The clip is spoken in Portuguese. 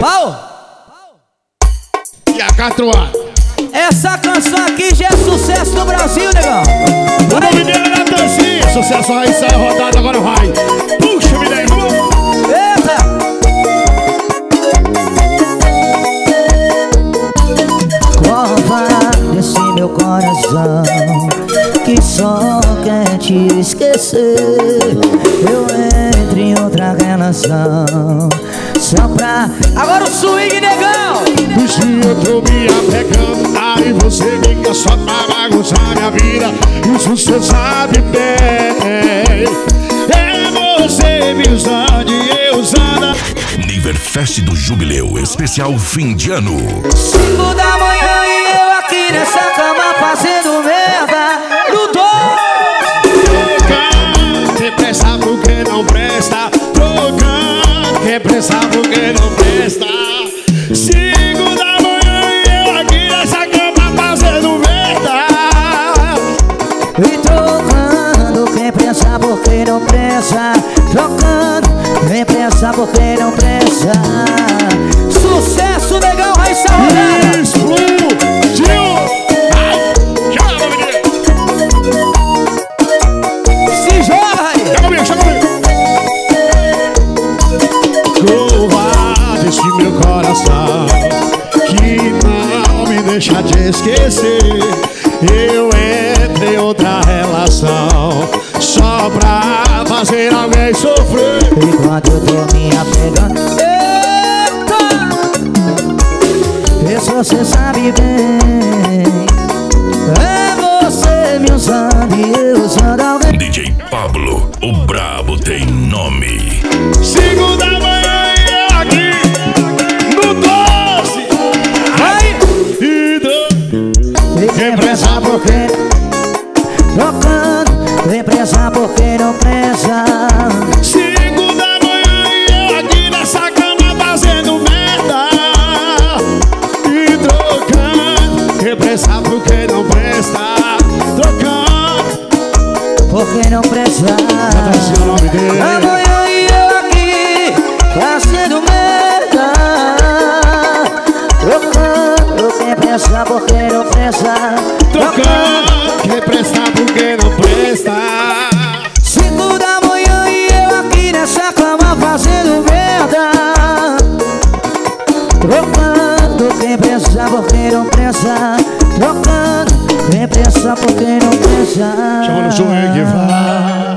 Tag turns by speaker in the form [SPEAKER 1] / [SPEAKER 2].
[SPEAKER 1] E a catuá.
[SPEAKER 2] Essa canção aqui já é sucesso no Brasil, negão.
[SPEAKER 1] O nome dele é Natanzinho. Sucesso aí, sai rodado, agora vai. Puxa, me dei, vamos.
[SPEAKER 2] Eita! Cova desse meu coração que só quer te esquecer. Eu entro em outra relação só pra... Agora o swing, negão!
[SPEAKER 1] Se eu tô me apegando, aí você fica só pra bagunçar minha vida. Isso você sabe bem. É você me usando e eu usando.
[SPEAKER 3] Niverfest do Jubileu, especial fim de ano.
[SPEAKER 2] 5 da manhã e eu aqui nessa cama fazendo merda. No
[SPEAKER 1] quem presta porque não presta. Trocando, quem presta porque não presta. 5 da manhã e eu aqui nessa cama fazendo merda.
[SPEAKER 2] E trocando, quem pensa porque não pensa. Trocando, quem pensa porque não pensa. Sucesso, negão, vai salvar.
[SPEAKER 1] Explodiu. Ai, joga, menino.
[SPEAKER 2] Se joga aí.
[SPEAKER 1] Chega comigo, chega comigo. Covarde esse meu coração que não me deixa te esquecer. Eu entrei em outra relação só pra fazer alguém sofrer.
[SPEAKER 2] Enquanto eu tô me apegando. Eita! Isso você sabe bem. É você me usando e eu usando alguém.
[SPEAKER 3] DJ Pablo, o brabo tem nome.
[SPEAKER 1] 5 da manhã e eu aqui no 12.
[SPEAKER 2] Vai!
[SPEAKER 1] E
[SPEAKER 2] quem presa porque trocando, quem presa porque não presa.
[SPEAKER 1] 5 da manhã e eu aqui nessa cama fazendo merda. E trocando, quem presta porque não presta. Trocando,
[SPEAKER 2] Porque não presta.
[SPEAKER 1] Atenção, o nome dele.
[SPEAKER 2] Amanhã e eu aqui fazendo merda. Trocando, quem presta porque não presta.
[SPEAKER 1] Trocando, quem presta porque não presta.
[SPEAKER 2] 5 da manhã e eu aqui nessa cama fazendo merda. Trocando, quem presta porque não presta. Trocando, quem presta porque não presta.
[SPEAKER 1] Chama no swing, vai.